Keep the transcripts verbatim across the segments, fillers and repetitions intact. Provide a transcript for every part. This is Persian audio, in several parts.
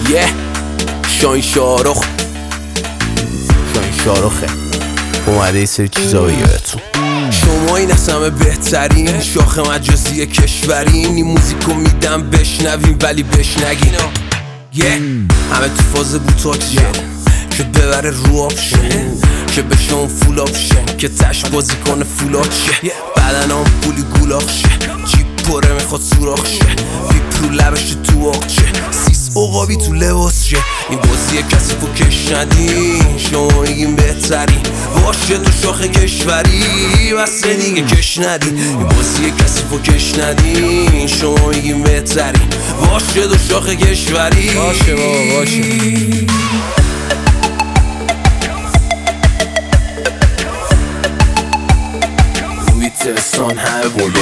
یه شاین شارخ شاین شارخه اومده یه سری چیزا بگه بهتون. شما این از همه بهترین شاخ مجازی کشورین، این موزیکو میدم بشنوین ولی بشنگین. یه همه تو فاز بوت اکسیژن که ببره رو آپشن، که بشه اون فول آپشن که تش بازی کنه فولاد شه. بدن هم پولی گولاخ شه، جیب پره میخواد سوراخ شه، پیپ رو لبش تو آقچه، سیس اقابی تو لباس شه. این بازی کسی فو کش ندین، شما میگین بهترین باشه تو شاخ کشوری بسه دیگه کش ندین. این بازی کسی فو کش ندین، شما میگین بهترین باشه تو شاخ کشوری. باشه بابا باشه. ترسان همه بلو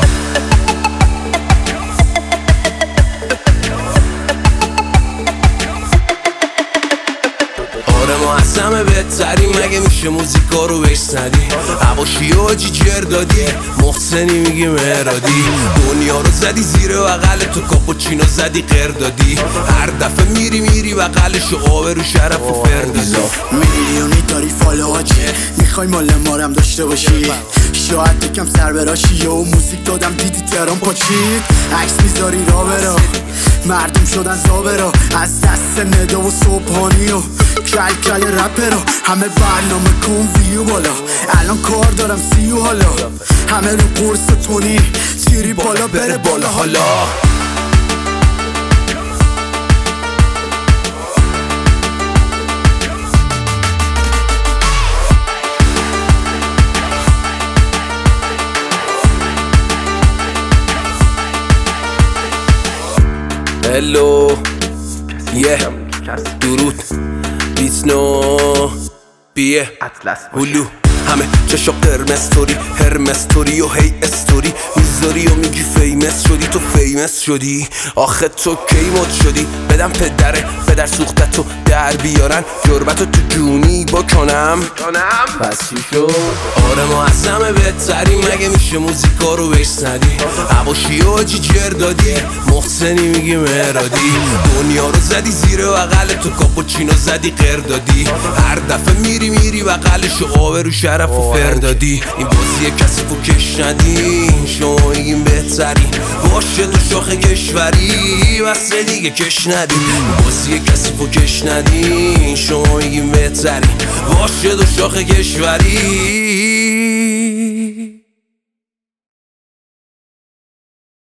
آره ما از همه بهتریم، مگه میشه موزیکا رو بشنوی؟ عباشی و حاجی جر دادی، محسنی میگی مهرادی، دنیا رو زدی زیر بغل تو، کاپوچینو زدی قر دادی، هر دفعه میری میری بغلشو آبه رو شرف و فردازی. میلیونی داری فالو حاجی، میخوای مال مارم داشته باشی، شاید یکم سر براشی و موزیک دادم دیدی ترام پاچید، عکس میذاری را برا مردم شدن زابرا، از دست ندا و صبحانی و کل کل رپرا، همه برنامه کن ویو بالا، الان کار دارم سیو حالا، همه رو قرص تونی تیری بالا بره بالا حالا. هلو یه درود بیتنو بیه هلو همه چشا قرمز توری هرمز توری و هی استوری میذاری و میگی فیمس شدی، تو فیمس شدی آخه تو کی مد شدی؟ بدم پدره پدر سوختتو در بیارن جربتو تو جونی بکنم پس چی شد؟ آره ما از همه بهتریم، مگه میشه موزیکا رو بشنوی؟ عباشی و حاجی جر دادی، محسنی میگی مهرادی، دنیا رو زدی زیر بغل تو، کاپوچینو زدی قر دادی، هر دفعه میری میری بغلشو آبه رو شرف و فردادی. این بازی کسی فو کش ندین، شما میگین بهترین باشه تو شاخ کشوری بسه دیگه کش ندین. این بازی کسی فو کش ندین، شما میگین بهترین باشه تو شاخ کشوری.